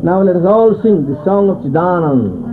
Now let us all sing the song of Chidanand.